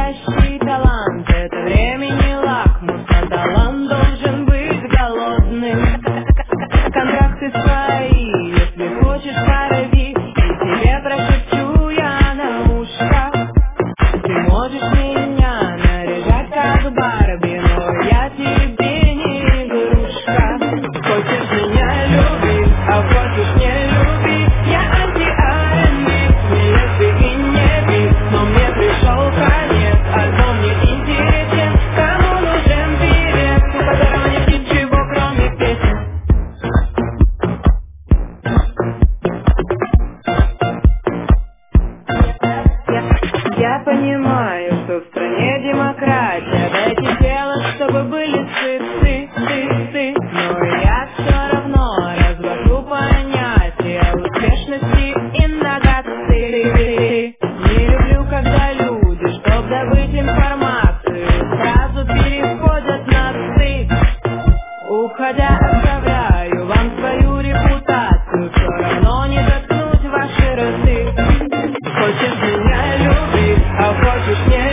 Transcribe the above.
настоящий талант. Это времени лакмус, а талант должен быть голодным. Контракты свои, если хочешь, порви, и тебе прошепчу я на ушко. Ты можешь меня наряжать как Барби, но я тебе не игрушка. Хочешь меня любить, а хочешь не люби. Я анти-R&B, не лесби и не би, но мне пришел конец. Альбом не интересен, кому нужен певец, у которого нет ничего, кроме песен. Я понимаю, что в стране демократия. Дайте дело, чтобы были ты. Но я все равно развожу понятия успешности и инноваций. Не люблю, когда люди, чтоб добыть информацию, сразу переходят на «ты». Уходя, оставляю вам свою репутацию, все равно не заткнуть ваши рты. Хочешь меня любить, а хочешь не